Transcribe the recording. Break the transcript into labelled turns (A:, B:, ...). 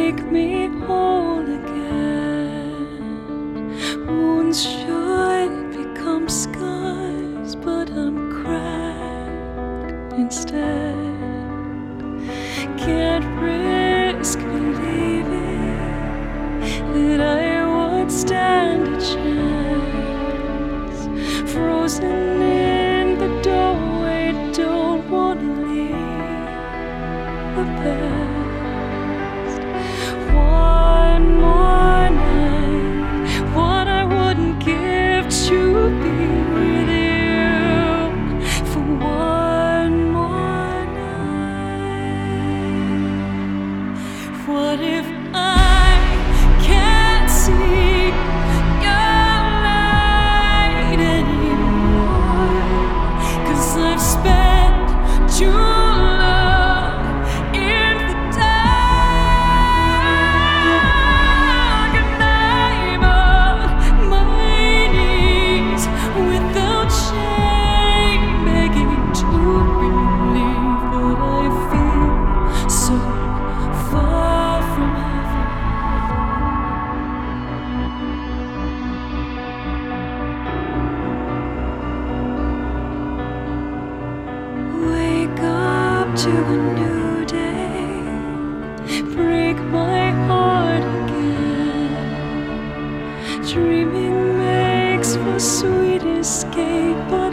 A: make me whole again. Wounds should become scars, but I'm cracked instead. Can't risk believing that I would stand a chance. Frozen in the doorway, don't wanna leave the past. One more night, what I wouldn't give to be with you for one more night. What if I can't see your light anymore? 'Cause I've spent too long in the dark, and I'm on my knees without shame, begging to believe that I feel so far from heaven. Wake up to a new day, break my heart again. Dreaming makes for sweet escape.